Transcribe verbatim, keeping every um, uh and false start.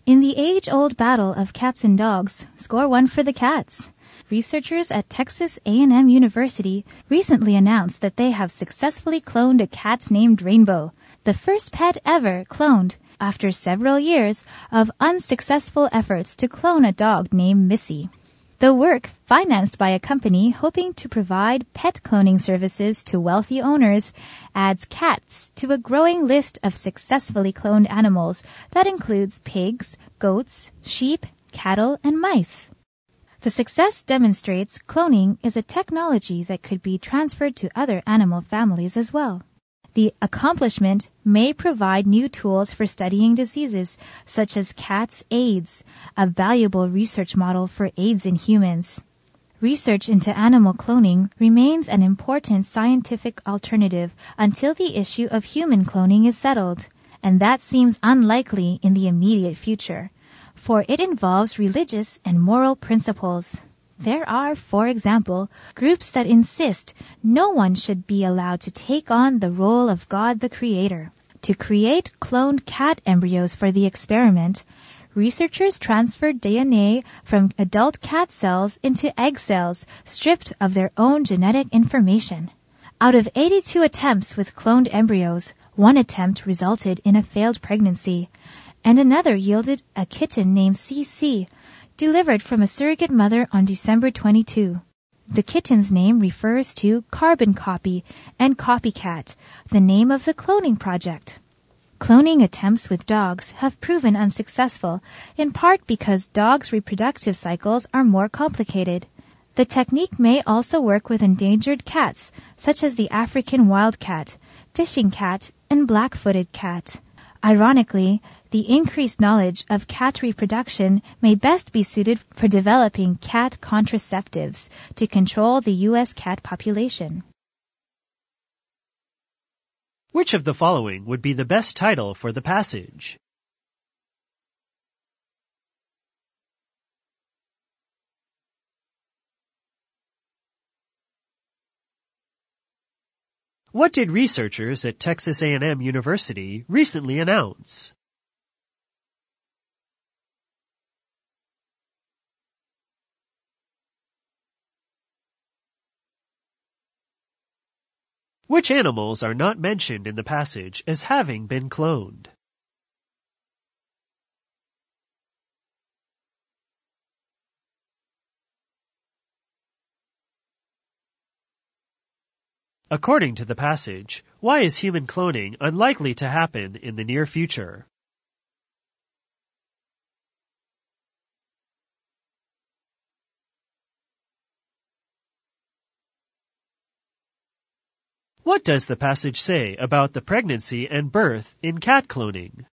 In the age-old battle of cats and dogs, score one for the cats. Researchers at Texas A and M University recently announced that they have successfully cloned a cat named Rainbow, the first pet ever cloned, after several years of unsuccessful efforts to clone a dog named Missy. The work, financed by a company hoping to provide pet cloning services to wealthy owners, adds cats to a growing list of successfully cloned animals that includes pigs, goats, sheep, cattle, and mice. The success demonstrates cloning is a technology that could be transferred to other animal families as well. The accomplishment may provide new tools for studying diseases such as cats' AIDS, a valuable research model for AIDS in humans. Research into animal cloning remains an important scientific alternative until the issue of human cloning is settled, and that seems unlikely in the immediate future, for it involves religious and moral principles. There are, for example, groups that insist no one should be allowed to take on the role of God the Creator. To create cloned cat embryos for the experiment, researchers transferred D N A from adult cat cells into egg cells stripped of their own genetic information. Out of eighty-two attempts with cloned embryos, one attempt resulted in a failed pregnancy, and another yielded a kitten named C C, delivered from a surrogate mother on December twenty-second. The kitten's name refers to carbon copy and copycat, the name of the cloning project. Cloning attempts with dogs have proven unsuccessful, in part because dogs' reproductive cycles are more complicated. The technique may also work with endangered cats, such as the African wildcat, fishing cat, and black-footed cat. Ironically, the increased knowledge of cat reproduction may best be suited for developing cat contraceptives to control the U S cat population. Which of the following would be the best title for the passage? What did researchers at Texas A and M University recently announce? Which animals are not mentioned in the passage as having been cloned? According to the passage, why is human cloning unlikely to happen in the near future? What does the passage say about the pregnancy and birth in cat cloning?